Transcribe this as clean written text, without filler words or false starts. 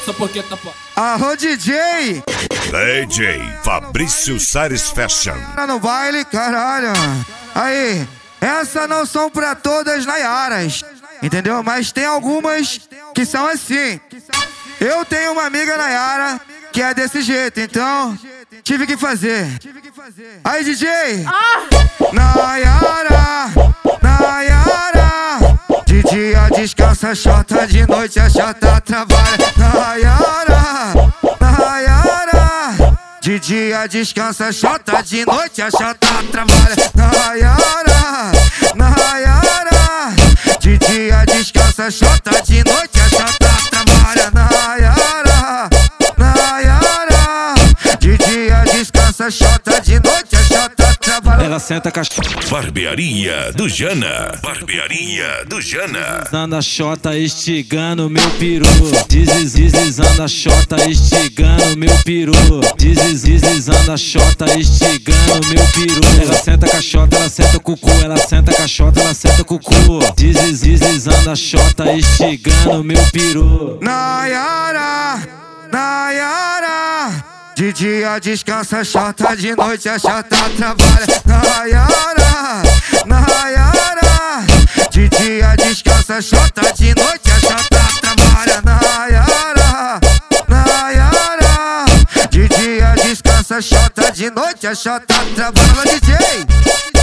Só porque tá pô. Arro DJ! DJ Fabrício Sares Fashion. Tá no baile, caralho. Aí, essa não são pra todas Nayaras, entendeu? Mas tem algumas que são assim. Eu tenho uma amiga Nayara que é desse jeito, então tive que fazer. Aí, DJ! Nayara, Nayara. De dia descansa chota, de noite a chota trabalha. Nayara, Nayara. De dia descansa chota, de noite a chota trabalha. Nayara, Nayara. De dia descansa chota, de noite a chota trabalha. Nayara, Nayara. De dia descansa chota, de noite a chota trabalha. Ela senta com a Barbearia do Jana. Barbearia do Jana. deslizando a chota, estigando meu peru. Deslizando a chota, estigando meu peru. Deslizando a chota, estigando meu peru. Ela senta com a chota, ela senta com o cu. Ela senta com a chota, ela senta com o cu. Deslizando a chota, estigando meu peru. Nayara, Nayara. De dia descansa chota, de noite a chota trabalha. Nayara, Nayara. De dia descansa chota, de noite a chota trabalha. Nayara, Nayara. De dia descansa chota, de noite a chota trabalha. DJ!